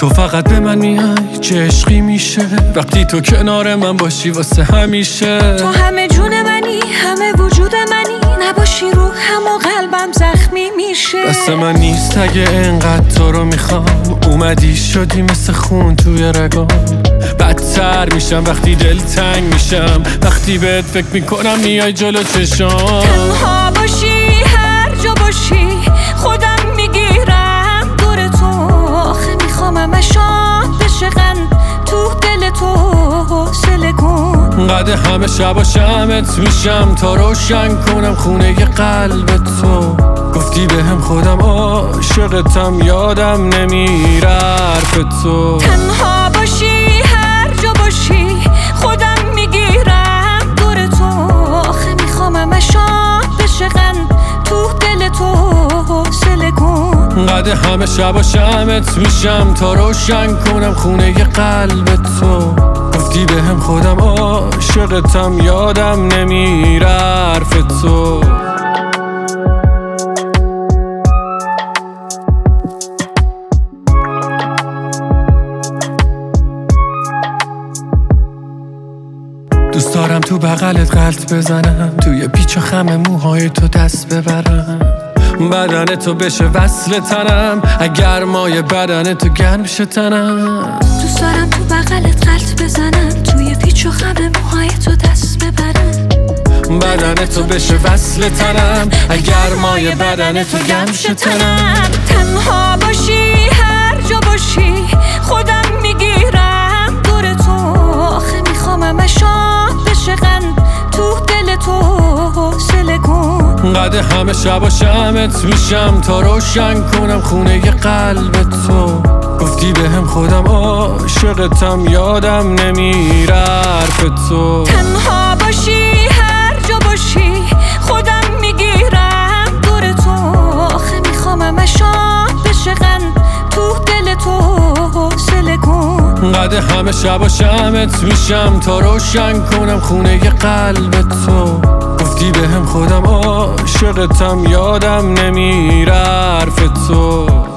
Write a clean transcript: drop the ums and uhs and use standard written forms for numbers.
تو فقط به من میای چه عشقی میشه وقتی تو کنار من باشی واسه همیشه. تو همه جون منی، همه وجود منی، نباشی رو هم و قلبم زخمی میشه. دست من نیست اگه انقدر تو رو میخوام، اومدی شدی مثل خون توی رگام. بدتر میشم وقتی دل تنگ میشم، وقتی بهت فکر میکنم میای جلو چشام. تنها باشی هر جا باشی خودم میگیرم دور تو، آخه میخوام همشان بشه قند تو دل تو حوصله کن. قد همه شبا شمت میشم تا روشن کنم خونه ی قلب تو. گفتی بهم خودم عاشقتم یادم نمیره حرف تو. تنها باشی هر جا باشی خودم میگیرم دور تو، آخه میخوام همشان بشه قند تو دل تو حوصله کن. قد همه شبا شمت میشم تا روشن کنم خونه ی قلب تو. گفتی بهم خودم عاشقتم یادم نمیره حرف تو. دوست دارم تو بغلت غلط بزنم، توی پیچ و خم موهای تو دست ببرم، بدن تو بشه وصل تنم، اگر مای بدن تو گرم شه تنم. دوست دارم تو بغلت غلط بزنم، توی پیچ و خم موهای تو دست ببرم، بدن تو بشه وصل تنم، اگر مای بدن تو گرم شه تنم. تنها باشی هر جا باشی خودم میگیرم دور تو، آخه میخوام همشان بشه قند تو دل تو حوصله کن. قد همه شبا شمت میشم تا روشن کنم خونه ی قلب تو. گفتی بهم خودم عاشقتم یادم نمیره حرف تو. تنها باشی هر جا باشی خودم میگیرم دور تو، آخه میخوام همشان بشه قند تو دل تو حوصله کن. قد همه شبا شمت میشم تا روشن کنم خونه ی قلب تو. گفتی بهم خودم عاشقتم یادم نمیره حرف تو.